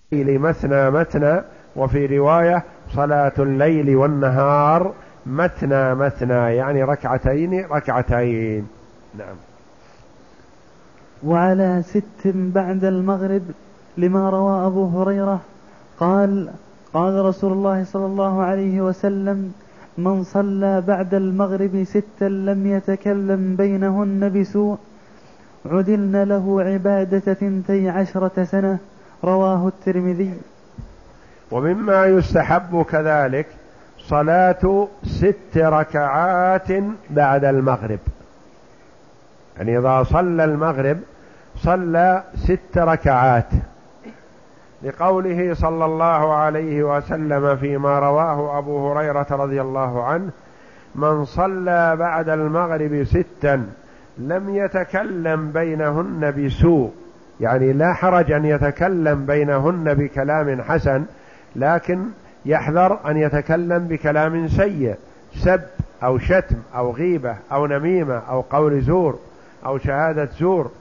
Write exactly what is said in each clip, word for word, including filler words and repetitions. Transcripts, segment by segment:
مثنى مثنى، وفي رواية صلاة الليل والنهار مثنى مثنى، يعني ركعتين ركعتين. نعم. وعلى ست بعد المغرب، لما روى أبو هريرة قال قال رسول الله صلى الله عليه وسلم: من صلى بعد المغرب ستا لم يتكلم بينهن بسوء عدلن له عبادة ثنتي عشرة سنة. رواه الترمذي. ومما يستحب كذلك صلاة ست ركعات بعد المغرب، يعني إذا صلى المغرب صلى ست ركعات، لقوله صلى الله عليه وسلم فيما رواه أبو هريرة رضي الله عنه: من صلى بعد المغرب ستا لم يتكلم بينهن بسوء، يعني لا حرج أن يتكلم بينهن بكلام حسن، لكن يحذر أن يتكلم بكلام سيء، سب أو شتم أو غيبة أو نميمة أو قول زور أو شهادة زور.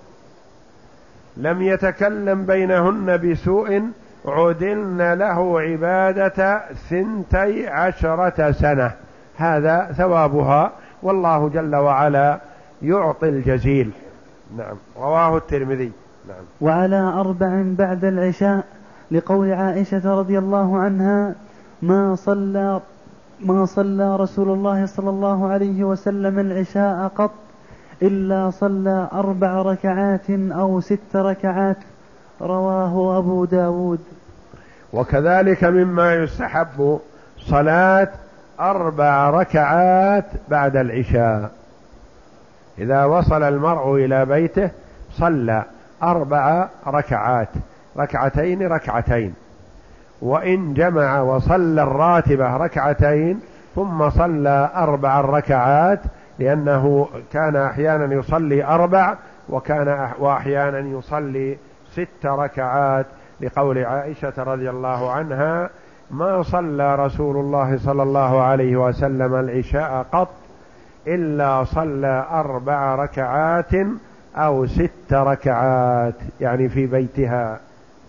لم يتكلم بينهن بسوء عدلن له عبادة ثنتي عشرة سنة، هذا ثوابها، والله جل وعلا يعطي الجزيل. نعم. رواه الترمذي. نعم. وعلى أربع بعد العشاء، لقول عائشة رضي الله عنها: ما صلى ما صلى رسول الله صلى الله عليه وسلم العشاء قط إلا صلى أربع ركعات أو ست ركعات. رواه أبو داود. وكذلك مما يستحب صلاة أربع ركعات بعد العشاء، إذا وصل المرء إلى بيته صلى أربع ركعات، ركعتين ركعتين، وإن جمع وصلى الراتبة ركعتين ثم صلى أربع ركعات، لأنه كان أحيانا يصلي أربع وكان وأحيانا يصلي ست ركعات، لقول عائشة رضي الله عنها: ما صلى رسول الله صلى الله عليه وسلم العشاء قط إلا صلى أربع ركعات أو ست ركعات، يعني في بيتها.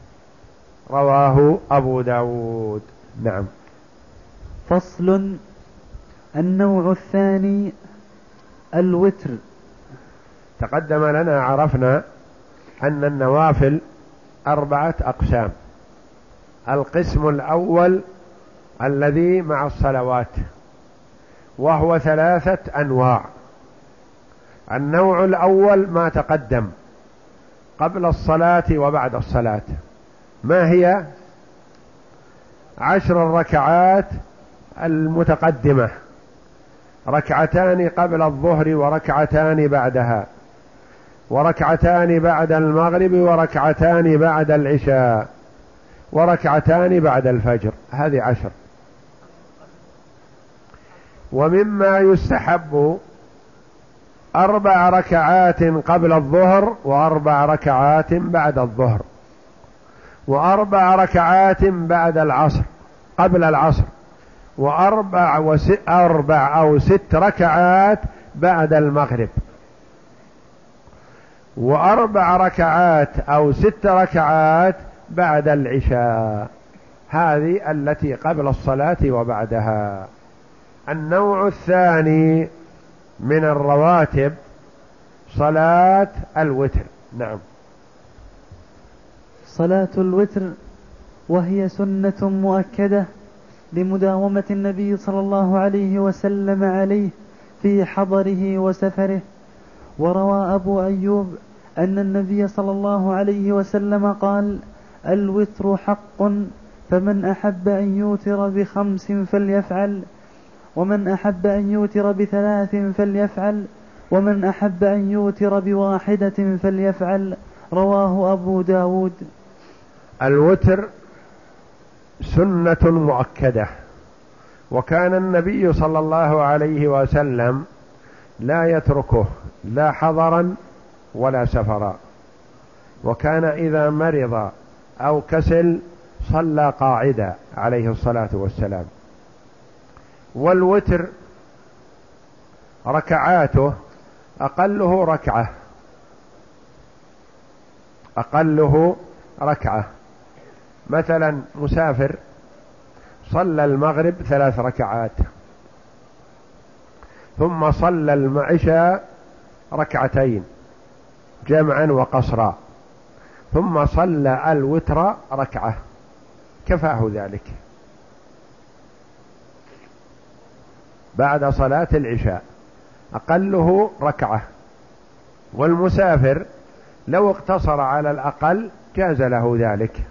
رواه أبو داود. نعم. فصل. النوع الثاني الوتر. تقدم لنا عرفنا أن النوافل أربعة أقسام. القسم الأول الذي مع الصلوات، وهو ثلاثة أنواع. النوع الأول ما تقدم قبل الصلاة وبعد الصلاة، ما هي؟ عشر الركعات المتقدمة، ركعتان قبل الظهر وركعتان بعدها، وركعتان بعد المغرب وركعتان بعد العشاء، وركعتان بعد الفجر، هذه عشر. ومما يستحب أربع ركعات قبل الظهر وأربع ركعات بعد الظهر، وأربع ركعات بعد العصر قبل العصر، وأربع وست أربع أو ست ركعات بعد المغرب، وأربع ركعات أو ست ركعات بعد العشاء، هذه التي قبل الصلاة وبعدها. النوع الثاني من الرواتب صلاة الوتر. نعم. صلاة الوتر وهي سنة مؤكدة لمداومة النبي صلى الله عليه وسلم عليه في حضره وسفره. وروى أبو أيوب أن النبي صلى الله عليه وسلم قال: الوتر حق، فمن أحب أن يوتر بخمس فليفعل، ومن أحب أن يوتر بثلاث فليفعل، ومن أحب أن يوتر بواحدة فليفعل. رواه أبو داود. الوتر سنة مؤكدة، وكان النبي صلى الله عليه وسلم لا يتركه لا حضرا ولا سفرا، وكان إذا مرض أو كسل صلى قاعدا عليه الصلاة والسلام. والوتر ركعاته أقله ركعة أقله ركعة مثلا مسافر صلى المغرب ثلاث ركعات ثم صلى العشاء ركعتين جمعا وقصرا ثم صلى الوتر ركعة، كفاه ذلك بعد صلاة العشاء، أقله ركعة. والمسافر لو اقتصر على الأقل جاز له ذلك،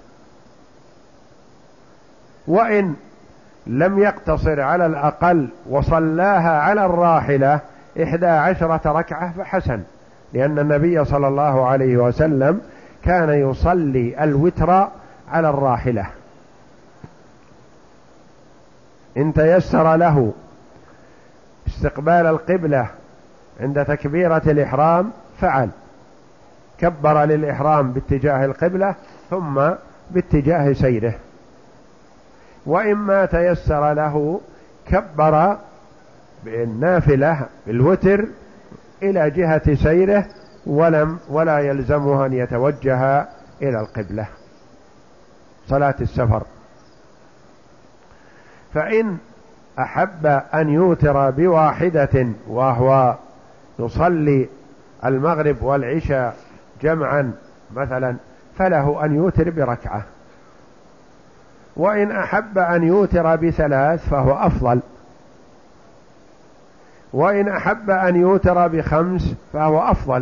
وإن لم يقتصر على الأقل وصلاها على الراحلة إحدى عشرة ركعة فحسن، لأن النبي صلى الله عليه وسلم كان يصلي الوتر على الراحلة. إن تيسر له استقبال القبلة عند تكبيرة الإحرام فعل، كبر للإحرام باتجاه القبلة ثم باتجاه سيره. وإما تيسر له كبر بالنافلة بالوتر إلى جهة سيره ولم ولا يلزمه أن يتوجه إلى القبلة صلاة السفر. فإن أحب أن يوتر بواحدة وهو يصلي المغرب والعشاء جمعا مثلا فله أن يوتر بركعة، وإن أحب أن يوتر بثلاث فهو أفضل، وإن أحب أن يوتر بخمس فهو أفضل،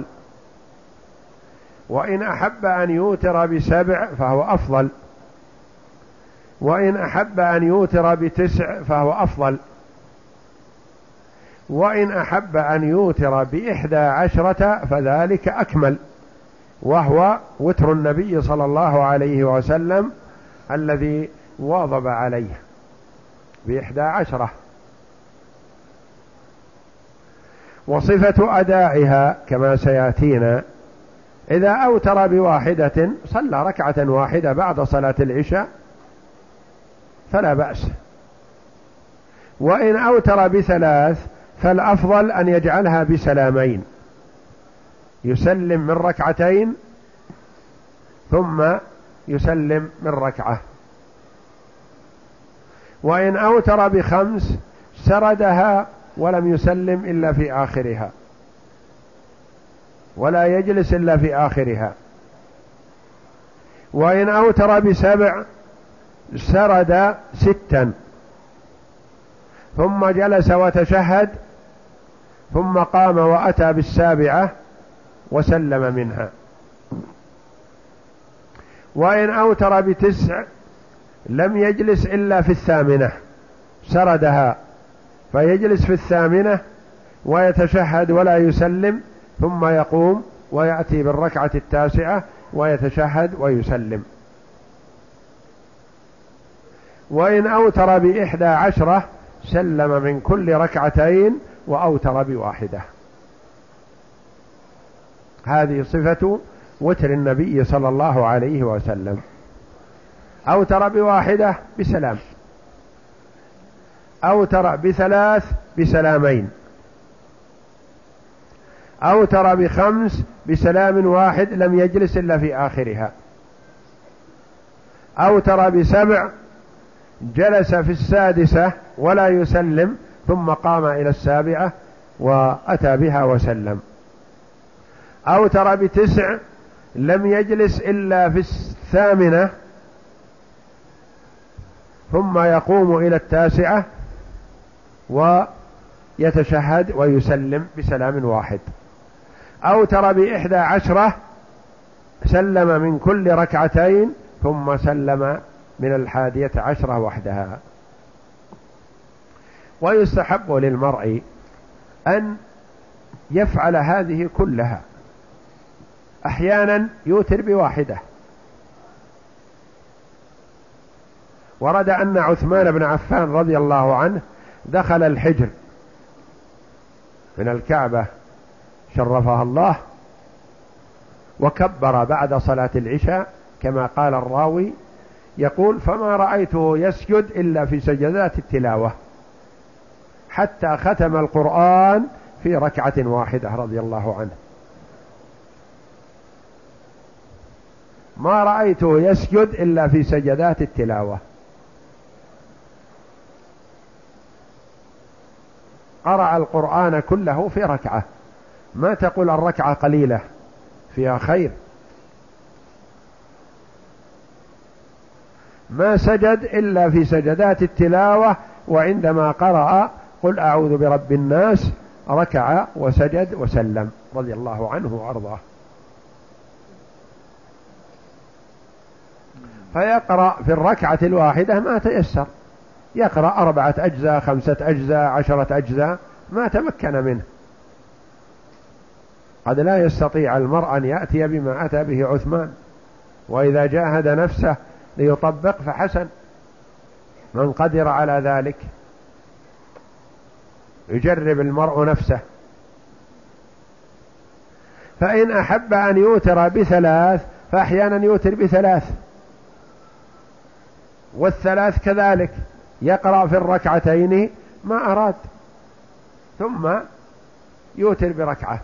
وإن أحب أن يوتر بسبع فهو أفضل، وإن أحب أن يوتر بتسع فهو أفضل، وإن أحب أن يوتر بإحدى عشرة فذلك أكمل، وهو وتر النبي صلى الله عليه وسلم الذي واظب عليه بإحدى عشرة. وصفة أدائها كما سيأتينا: إذا أوتر بواحدة صلى ركعة واحدة بعد صلاة العشاء فلا بأس، وإن أوتر بثلاث فالأفضل أن يجعلها بسلامين، يسلم من ركعتين ثم يسلم من ركعة. وإن أوتر بخمس سردها ولم يسلم إلا في آخرها، ولا يجلس إلا في آخرها. وإن أوتر بسبع سرد ستا ثم جلس وتشهد ثم قام وأتى بالسابعة وسلم منها. وإن أوتر بتسع لم يجلس إلا في الثامنة سردها، فيجلس في الثامنة ويتشهد ولا يسلم ثم يقوم ويأتي بالركعة التاسعة ويتشهد ويسلم. وإن أوتر بإحدى عشرة سلم من كل ركعتين وأوتر بواحدة. هذه صفة وتر النبي صلى الله عليه وسلم: أوتر بواحدة بسلام، أوتر بثلاث بسلامين، أوتر بخمس بسلام واحد لم يجلس إلا في آخرها، أوتر بسبع جلس في السادسة ولا يسلم ثم قام إلى السابعة وأتى بها وسلم، أوتر بتسع لم يجلس إلا في الثامنة ثم يقوم إلى التاسعة ويتشهد ويسلم بسلام واحد، أوتر بإحدى عشرة سلم من كل ركعتين ثم سلم من الحادية عشرة وحدها. ويستحب للمرء أن يفعل هذه كلها، أحيانا يوتر بواحدة. ورد أن عثمان بن عفان رضي الله عنه دخل الحجر من الكعبة شرفها الله وكبر بعد صلاة العشاء كما قال الراوي، يقول: فما رأيته يسجد إلا في سجدات التلاوة حتى ختم القرآن في ركعة واحدة رضي الله عنه. ما رأيته يسجد إلا في سجدات التلاوة. قرأ القرآن كله في ركعة، ما تقول الركعة قليلة، فيها خير. ما سجد إلا في سجدات التلاوة، وعندما قرأ قل أعوذ برب الناس ركع وسجد وسلم رضي الله عنه وأرضاه. فيقرأ في الركعة الواحدة ما تيسر، يقرأ أربعة أجزاء، خمسة أجزاء، عشرة أجزاء، ما تمكن منه. قد لا يستطيع المرء أن يأتي بما أتى به عثمان، وإذا جاهد نفسه ليطبق فحسن، من قدر على ذلك يجرب المرء نفسه. فإن أحب أن يوتر بثلاث فأحيانا يوتر بثلاث، والثلاث كذلك يقرأ في الركعتين ما أراد، ثم يوتر بركعة.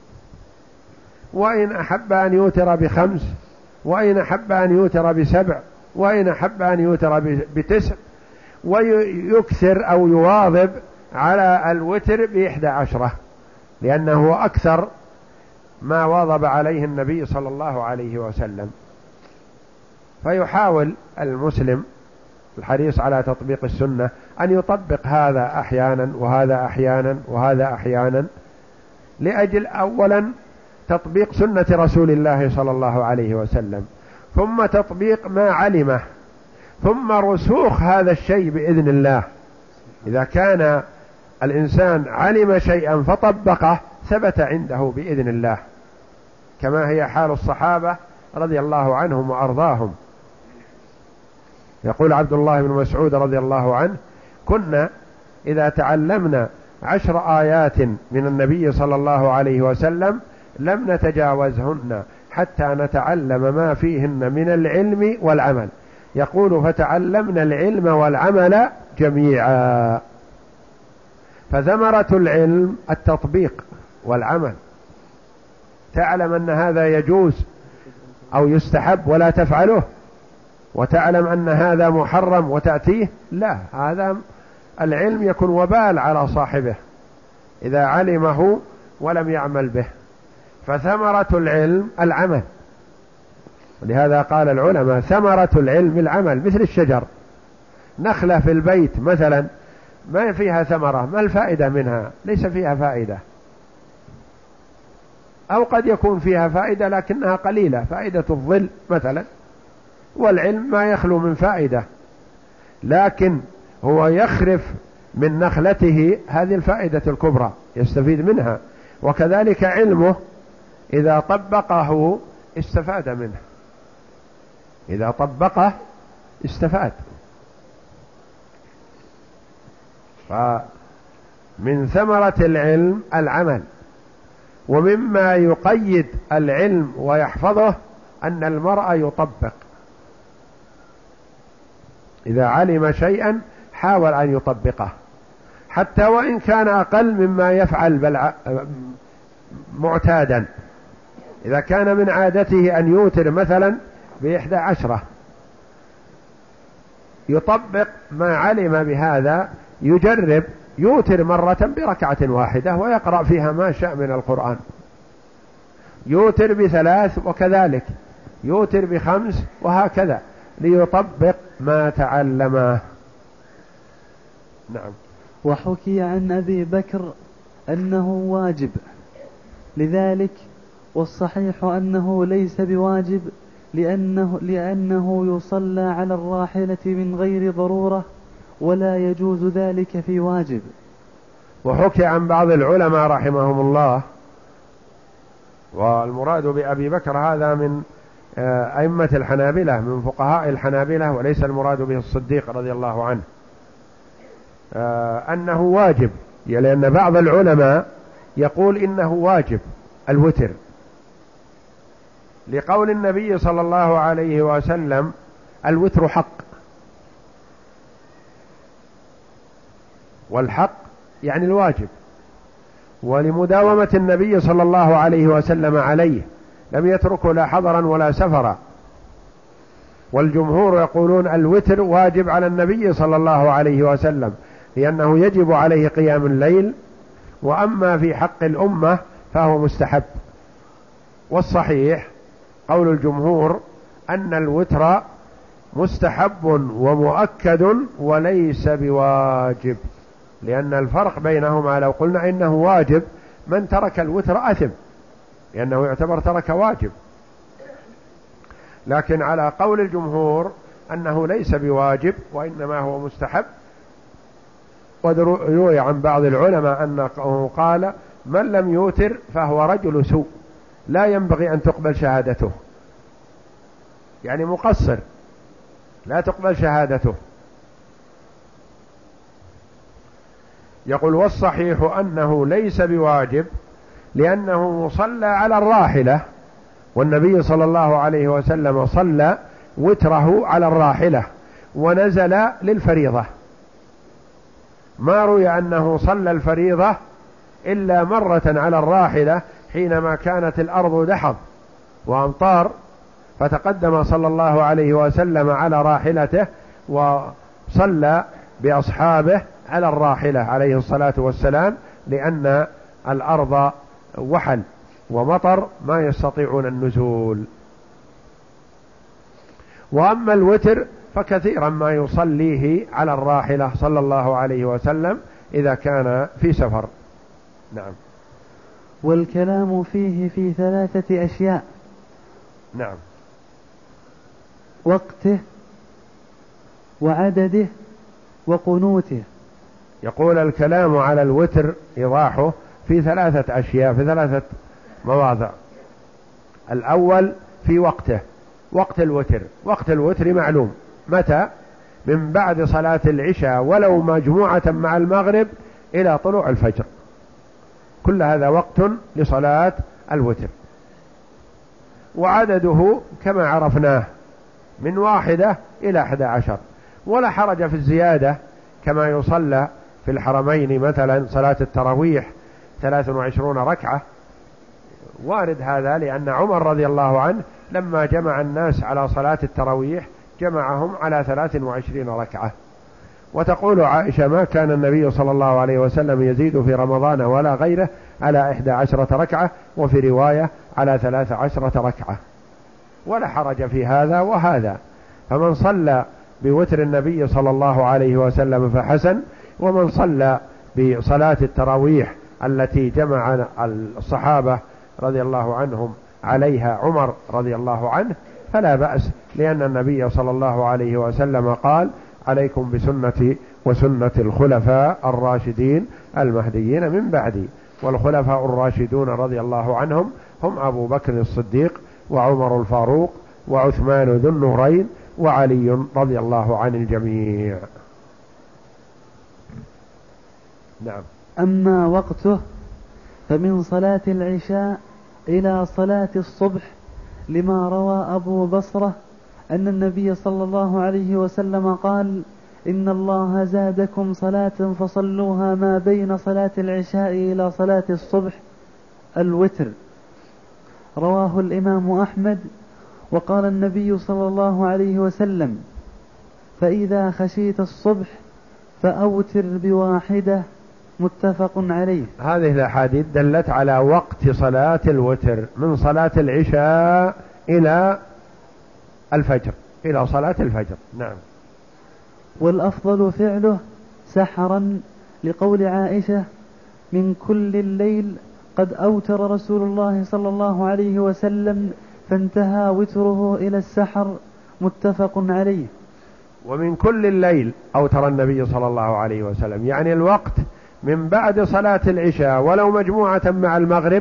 وإن أحب أن يوتر بخمس، وإن أحب أن يوتر بسبع، وإن أحب أن يوتر بتسع، ويكثر أو يواظب على الوتر بإحدى عشرة، لأنه أكثر ما واظب عليه النبي صلى الله عليه وسلم. فيحاول المسلم الحريص على تطبيق السنة أن يطبق هذا أحيانا وهذا أحيانا وهذا أحيانا، لأجل أولا تطبيق سنة رسول الله صلى الله عليه وسلم، ثم تطبيق ما علمه، ثم رسوخ هذا الشيء بإذن الله. إذا كان الإنسان علم شيئا فطبقه ثبت عنده بإذن الله، كما هي حال الصحابة رضي الله عنهم وأرضاهم. يقول عبد الله بن مسعود رضي الله عنه: كنا إذا تعلمنا عشر آيات من النبي صلى الله عليه وسلم لم نتجاوزهن حتى نتعلم ما فيهن من العلم والعمل. يقول: فتعلمنا العلم والعمل جميعا. فثمرة العلم التطبيق والعمل، تعلم أن هذا يجوز أو يستحب ولا تفعله، وتعلم أن هذا محرم وتأتيه، لا، هذا العلم يكون وبال على صاحبه إذا علمه ولم يعمل به. فثمرة العلم العمل، ولهذا قال العلماء: ثمرة العلم العمل. مثل الشجر، نخلة في البيت مثلا ما فيها ثمرة، ما الفائدة منها؟ ليس فيها فائدة، أو قد يكون فيها فائدة لكنها قليلة، فائدة الظل مثلا. والعلم ما يخلو من فائدة، لكن هو يخرف من نخلته هذه الفائدة الكبرى يستفيد منها. وكذلك علمه إذا طبقه استفاد منه، إذا طبقه استفاد. فمن ثمرة العلم العمل. ومما يقيد العلم ويحفظه أن المرء يطبق، إذا علم شيئا حاول أن يطبقه، حتى وإن كان أقل مما يفعل بل معتادا. إذا كان من عادته أن يوتر مثلا بإحدى عشرة، يطبق ما علم بهذا، يجرب يوتر مرة بركعة واحدة ويقرأ فيها ما شاء من القرآن، يوتر بثلاث وكذلك، يوتر بخمس، وهكذا، ليطبق ما تعلمه. نعم. وحكي عن أبي بكر أنه واجب لذلك، والصحيح أنه ليس بواجب، لأنه, لأنه يصلى على الراحلة من غير ضرورة، ولا يجوز ذلك في واجب. وحكي عن بعض العلماء رحمهم الله، والمراد بأبي بكر هذا من أئمة الحنابلة، من فقهاء الحنابلة، وليس المراد به الصديق رضي الله عنه، أنه واجب، لأن بعض العلماء يقول إنه واجب الوتر، لقول النبي صلى الله عليه وسلم: الوتر حق. والحق يعني الواجب، ولمداومة النبي صلى الله عليه وسلم عليه، لم يتركه لا حضرا ولا سفرا، والجمهور يقولون الوتر واجب على النبي صلى الله عليه وسلم لأنه يجب عليه قيام الليل، وأما في حق الأمة فهو مستحب. والصحيح قول الجمهور أن الوتر مستحب ومؤكد وليس بواجب، لأن الفرق بينهما لو قلنا إنه واجب من ترك الوتر أثم لأنه يعتبر ترك واجب، لكن على قول الجمهور أنه ليس بواجب وإنما هو مستحب. ويروي عن بعض العلماء أنه قال من لم يوتر فهو رجل سوء لا ينبغي أن تقبل شهادته، يعني مقصر لا تقبل شهادته. يقول والصحيح أنه ليس بواجب لأنه صلى على الراحلة، والنبي صلى الله عليه وسلم صلى وتره على الراحلة ونزل للفريضة، ما روي أنه صلى الفريضة إلا مرة على الراحلة حينما كانت الأرض دحض وأمطار، فتقدم صلى الله عليه وسلم على راحلته وصلى بأصحابه على الراحلة عليه الصلاة والسلام، لأن الأرض وحل ومطر ما يستطيعون النزول. وأما الوتر فكثيرا ما يصليه على الراحلة صلى الله عليه وسلم إذا كان في سفر. نعم. والكلام فيه في ثلاثة أشياء. نعم. وقته وعدده وقنوته. يقول الكلام على الوتر إيضاحه في ثلاثة أشياء، في ثلاثة مواضع. الأول في وقته، وقت الوتر، وقت الوتر معلوم متى؟ من بعد صلاة العشاء ولو مجموعة مع المغرب إلى طلوع الفجر، كل هذا وقت لصلاة الوتر. وعدده كما عرفناه من واحدة إلى أحد عشر، ولا حرج في الزيادة كما يصلى في الحرمين مثلا صلاة التراويح ثلاث وعشرون ركعة، وارد هذا لأن عمر رضي الله عنه لما جمع الناس على صلاة التراويح جمعهم على ثلاث وعشرين ركعة. وتقول عائشة ما كان النبي صلى الله عليه وسلم يزيد في رمضان ولا غيره على إحدى عشرة ركعة، وفي رواية على ثلاث عشرة ركعة، ولا حرج في هذا وهذا. فمن صلى بوتر النبي صلى الله عليه وسلم فحسن، ومن صلى بصلاة التراويح التي جمع الصحابة رضي الله عنهم عليها عمر رضي الله عنه فلا بأس، لأن النبي صلى الله عليه وسلم قال عليكم بسنتي وسنة الخلفاء الراشدين المهديين من بعدي. والخلفاء الراشدون رضي الله عنهم هم أبو بكر الصديق وعمر الفاروق وعثمان ذو النورين وعلي رضي الله عن الجميع. نعم. أما وقته فمن صلاة العشاء إلى صلاة الصبح، لما روى أبو بصرة أن النبي صلى الله عليه وسلم قال إن الله زادكم صلاة فصلوها ما بين صلاة العشاء إلى صلاة الصبح الوتر. رواه الإمام أحمد. وقال النبي صلى الله عليه وسلم فإذا خشيت الصبح فأوتر بواحدة، متفق عليه. هذه الأحاديث دلت على وقت صلاة الوتر من صلاة العشاء إلى الفجر، إلى صلاة الفجر. نعم. والأفضل فعله سحرا، لقول عائشة من كل الليل قد أوتر رسول الله صلى الله عليه وسلم فانتهى وتره إلى السحر، متفق عليه. ومن كل الليل أوتر النبي صلى الله عليه وسلم، يعني الوقت من بعد صلاة العشاء ولو مجموعة مع المغرب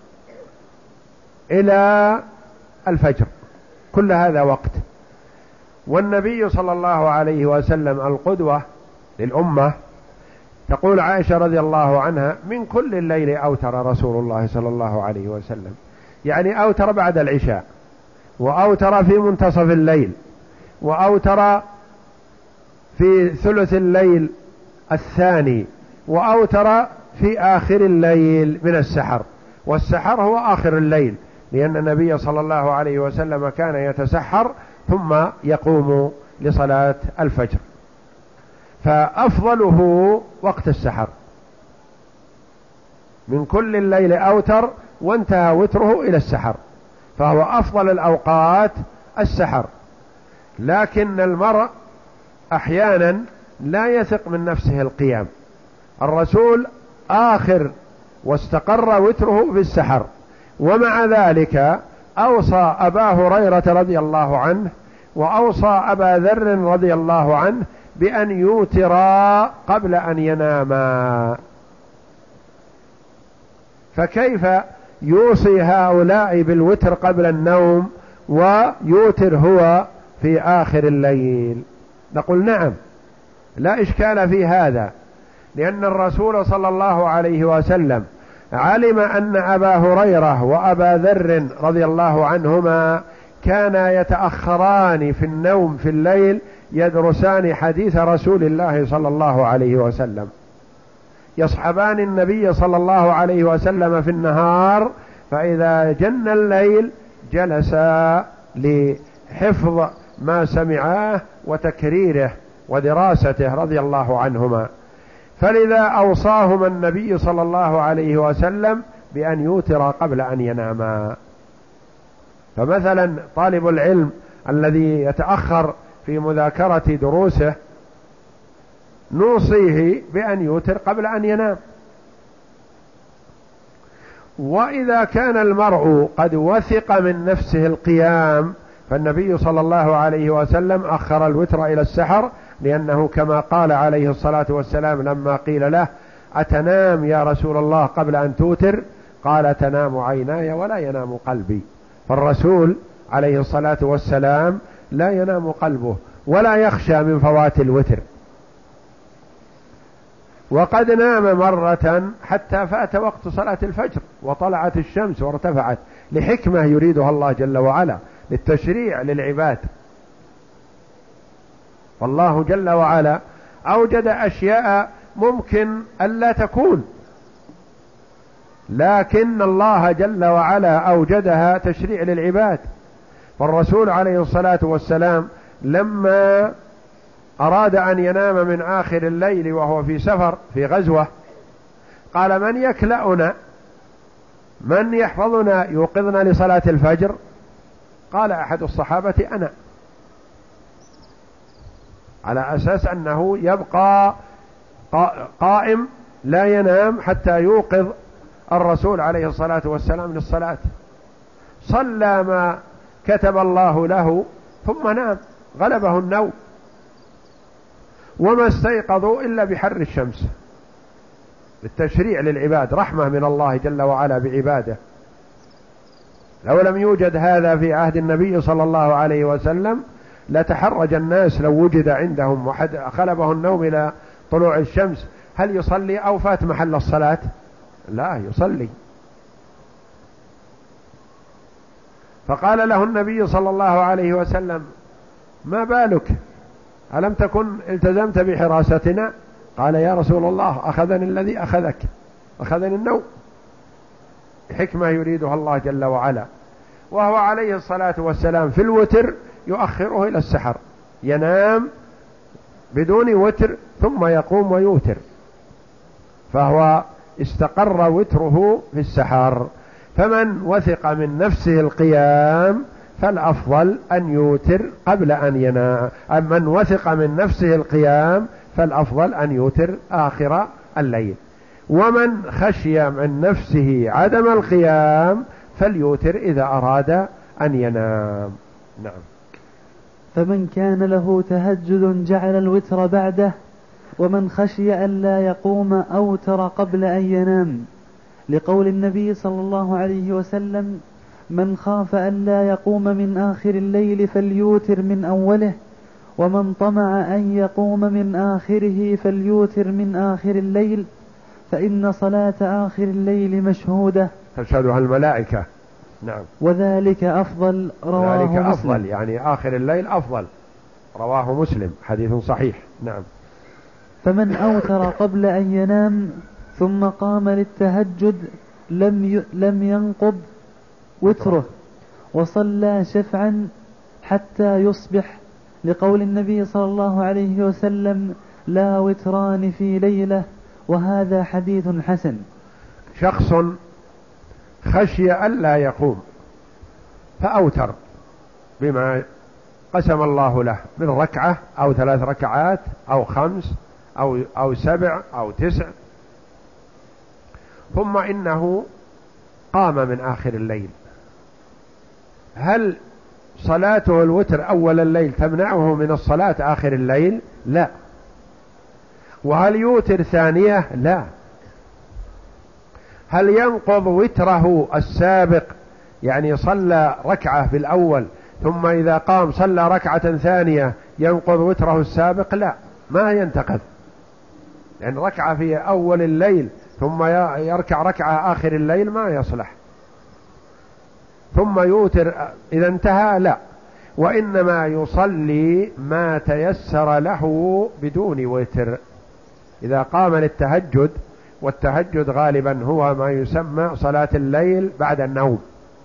إلى الفجر، كل هذا وقت. والنبي صلى الله عليه وسلم القدوة للأمة. تقول عائشة رضي الله عنها من كل الليل أوتر رسول الله صلى الله عليه وسلم، يعني أوتر بعد العشاء، وأوتر في منتصف الليل، وأوتر في ثلث الليل الثاني، وأوتر في آخر الليل من السحر. والسحر هو آخر الليل، لأن النبي صلى الله عليه وسلم كان يتسحر ثم يقوم لصلاة الفجر. فأفضله وقت السحر، من كل الليل أوتر وانتهى وتره إلى السحر، فهو أفضل الأوقات السحر. لكن المرء أحيانا لا يثق من نفسه القيام. الرسول آخر واستقر وتره في السحر، ومع ذلك أوصى أبا هريرة رضي الله عنه وأوصى أبا ذر رضي الله عنه بأن يوترا قبل أن يناما. فكيف يوصي هؤلاء بالوتر قبل النوم ويوتر هو في آخر الليل؟ نقول نعم، لا إشكال في هذا، لأن الرسول صلى الله عليه وسلم علم أن أبا هريرة وأبا ذر رضي الله عنهما كانا يتأخران في النوم في الليل، يدرسان حديث رسول الله صلى الله عليه وسلم، يصحبان النبي صلى الله عليه وسلم في النهار، فإذا جن الليل جلسا لحفظ ما سمعاه وتكريره ودراسته رضي الله عنهما. فلذا أوصاهما النبي صلى الله عليه وسلم بأن يوتر قبل أن يناما. فمثلا طالب العلم الذي يتأخر في مذاكرة دروسه نوصيه بأن يوتر قبل أن ينام. وإذا كان المرء قد وثق من نفسه القيام، فالنبي صلى الله عليه وسلم أخر الوتر إلى السحر، لأنه كما قال عليه الصلاة والسلام لما قيل له أتنام يا رسول الله قبل أن توتر؟ قال تنام عيناي ولا ينام قلبي. فالرسول عليه الصلاة والسلام لا ينام قلبه ولا يخشى من فوات الوتر. وقد نام مرة حتى فات وقت صلاة الفجر وطلعت الشمس وارتفعت، لحكمة يريدها الله جل وعلا، للتشريع للعباد. والله جل وعلا أوجد أشياء ممكن ألا تكون، لكن الله جل وعلا أوجدها تشريع للعباد. فالرسول عليه الصلاة والسلام لما أراد أن ينام من آخر الليل وهو في سفر في غزوة، قال من يكلأنا، من يحفظنا يوقظنا لصلاة الفجر؟ قال أحد الصحابة أنا، على أساس أنه يبقى قائم لا ينام حتى يوقظ الرسول عليه الصلاة والسلام للصلاة. صلى ما كتب الله له ثم نام، غلبه النوم، وما استيقظوا إلا بحر الشمس، للتشريع للعباد، رحمة من الله جل وعلا بعباده. لو لم يوجد هذا في عهد النبي صلى الله عليه وسلم لتحرج الناس لو وجد عندهم وحد غلبه النوم إلى طلوع الشمس، هل يصلي أو فات محل الصلاة؟ لا، يصلي. فقال له النبي صلى الله عليه وسلم ما بالك، ألم تكن التزمت بحراستنا؟ قال يا رسول الله أخذني الذي أخذك، أخذني النوم، حكمة يريدها الله جل وعلا. وهو عليه الصلاة والسلام في الوتر يؤخره إلى السحر، ينام بدون وتر ثم يقوم ويوتر، فهو استقر وتره في السحر. فمن وثق من نفسه القيام فالأفضل أن يوتر قبل أن ينام، من وثق من نفسه القيام فالأفضل أن يوتر آخر الليل، ومن خشي من نفسه عدم القيام فليوتر إذا أراد أن ينام. نعم. فمن كان له تهجد جعل الوتر بعده، ومن خشي أن لا يقوم أوتر قبل أن ينام، لقول النبي صلى الله عليه وسلم من خاف أن لا يقوم من آخر الليل فليوتر من أوله، ومن طمع أن يقوم من آخره فليوتر من آخر الليل، فإن صلاة آخر الليل مشهودة تشهدها الملائكة. نعم. وذلك أفضل، رواه ذلك مسلم. أفضل يعني آخر الليل أفضل، رواه مسلم، حديث صحيح. نعم. فمن أوتر قبل أن ينام ثم قام للتهجد لم ي... لم ينقض وتره، وصلى شفعا حتى يصبح، لقول النبي صلى الله عليه وسلم: لا وتران في ليلة، وهذا حديث حسن. شخص خشي ألا يقوم فأوتر بما قسم الله له من ركعة أو ثلاث ركعات أو خمس أو, أو سبع أو تسع، ثم إنه قام من آخر الليل، هل صلاته الوتر أول الليل تمنعه من الصلاة آخر الليل؟ لا. وهل يوتر ثانية؟ لا. هل ينقض وتره السابق، يعني صلى ركعة في الأول ثم إذا قام صلى ركعة ثانية ينقض وتره السابق؟ لا، ما ينتقض، يعني ركعة في أول الليل ثم يركع ركعة آخر الليل ما يصلح. ثم يوتر إذا انتهى؟ لا، وإنما يصلي ما تيسر له بدون وتر. إذا قام للتهجد، والتهجد غالبا هو ما يسمى صلاة الليل بعد النوم،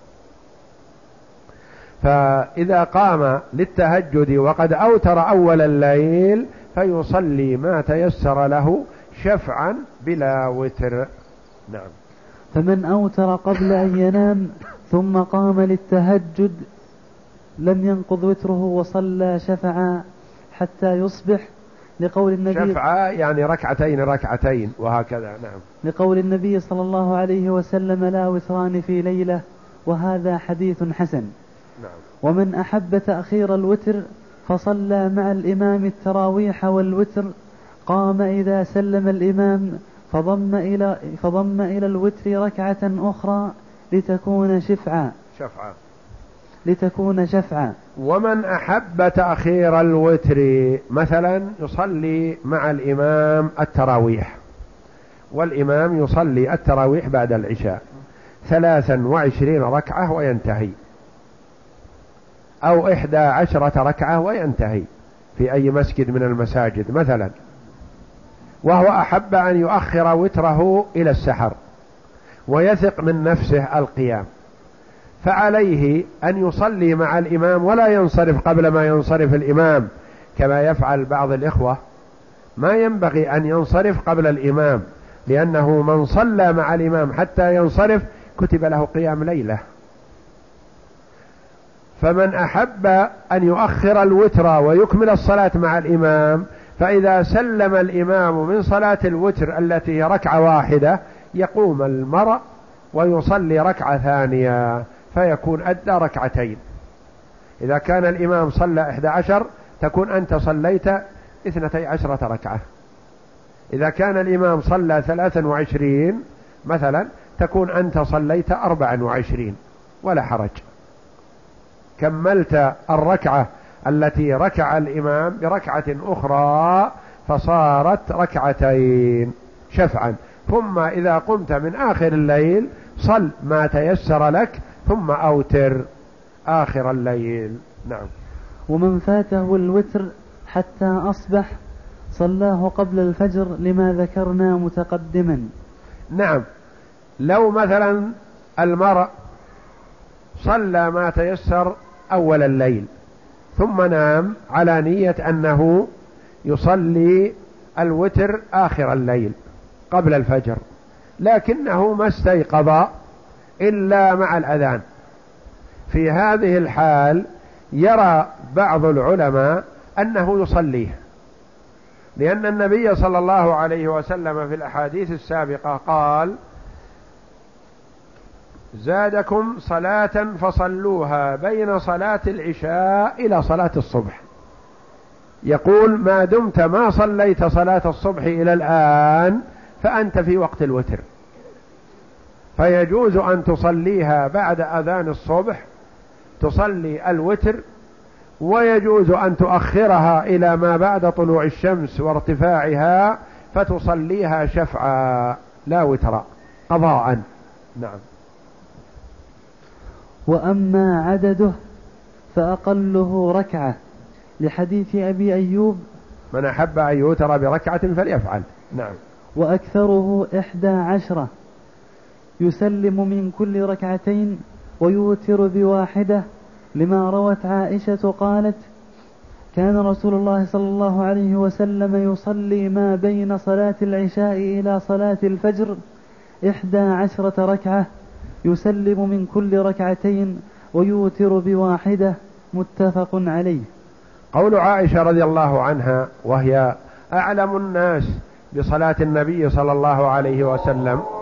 فإذا قام للتهجد وقد أوتر أول الليل فيصلي ما تيسر له شفعا بلا وتر. نعم. فمن أوتر قبل أن ينام ثم قام للتهجد لم ينقض وتره وصلى شفعا حتى يصبح، لقول النبي شفعا يعني ركعتين ركعتين وهكذا. نعم. لقول النبي صلى الله عليه وسلم: لا وتران في ليلة، وهذا حديث حسن. نعم. ومن أحب تأخير الوتر فصلى مع الإمام التراويح والوتر، قام إذا سلم الإمام فضم إلى, فضم إلى الوتر ركعة أخرى لتكون شفعا شفعا لتكون شفعا. ومن أحب تأخير الوتر مثلا يصلي مع الإمام التراويح، والإمام يصلي التراويح بعد العشاء ثلاثا وعشرين ركعة وينتهي، أو إحدى عشرة ركعة وينتهي في أي مسجد من المساجد مثلا، وهو أحب أن يؤخر وتره إلى السحر ويثق من نفسه القيام، فعليه أن يصلي مع الإمام ولا ينصرف قبل ما ينصرف الإمام كما يفعل بعض الإخوة. ما ينبغي أن ينصرف قبل الإمام، لأنه من صلى مع الإمام حتى ينصرف كتب له قيام ليلة. فمن أحب أن يؤخر الوتر ويكمل الصلاة مع الإمام، فإذا سلم الإمام من صلاة الوتر التي هي ركعة واحدة يقوم المرء ويصلي ركعة ثانية فيكون أدى ركعتين. إذا كان الإمام صلى إحدى عشر تكون أنت صليت اثنتي عشرة ركعة. إذا كان الإمام صلى ثلاثا وعشرين مثلا تكون أنت صليت أربعا وعشرين ولا حرج، كملت الركعة التي ركع الإمام بركعة أخرى فصارت ركعتين شفعا. ثم إذا قمت من آخر الليل صل ما تيسر لك ثم أوتر آخر الليل. نعم. ومن فاته الوتر حتى أصبح صلاه قبل الفجر لما ذكرنا متقدما. نعم. لو مثلا المرء صلى ما تيسر أول الليل ثم نام على نية أنه يصلي الوتر آخر الليل قبل الفجر، لكنه ما استيقظ إلا مع الأذان، في هذه الحال يرى بعض العلماء أنه يصليه، لأن النبي صلى الله عليه وسلم في الأحاديث السابقة قال: زادكم صلاة فصلوها بين صلاة العشاء إلى صلاة الصبح. يقول ما دمت ما صليت صلاة الصبح إلى الآن فأنت في وقت الوتر، فيجوز أن تصليها بعد أذان الصبح تصلي الوتر، ويجوز أن تؤخرها إلى ما بعد طلوع الشمس وارتفاعها فتصليها شفعا لا وترا قضاء. نعم. وأما عدده فأقله ركعة، لحديث أبي أيوب: من أحب أن يوتر بركعة فليفعل. نعم. وأكثره إحدى عشرة، يسلم من كل ركعتين ويوتر بواحدة، لما روت عائشة قالت: كان رسول الله صلى الله عليه وسلم يصلي ما بين صلاة العشاء إلى صلاة الفجر إحدى عشرة ركعة، يسلم من كل ركعتين ويوتر بواحدة، متفق عليه. قول عائشة رضي الله عنها وهي أعلم الناس بصلاة النبي صلى الله عليه وسلم